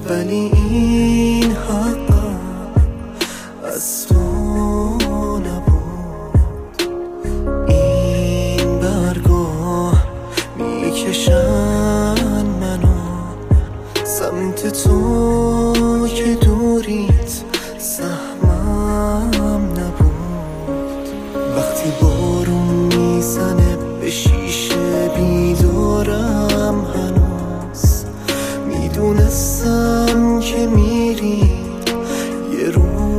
ولی این حقم از تو نبود. این برگاه میکشن منو سمت تو که دوریت سهمم نبود. وقتی بارون میزنه به شیشه بیدارم هنوز، میدونستم که میری یه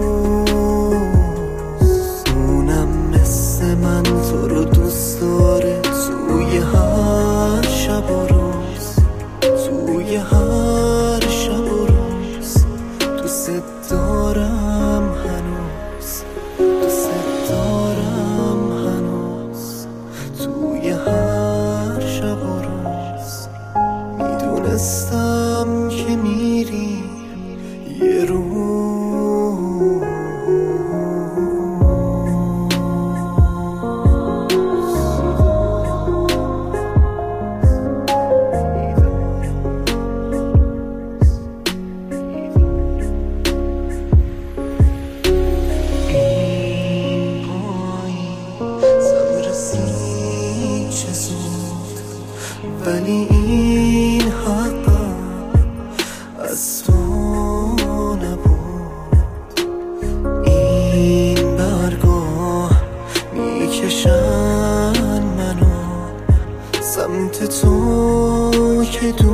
روز. اونم مثل من تو رو دوست داره توی هر شب و روز، توی هر شب و روز. دوست دارم هنوز، دوست دارم هنوز. توی هر شب و روز میدونستم که میری یه روز. ولی این حقم از تو نبود. این برگاه میکشن منو سمت تو که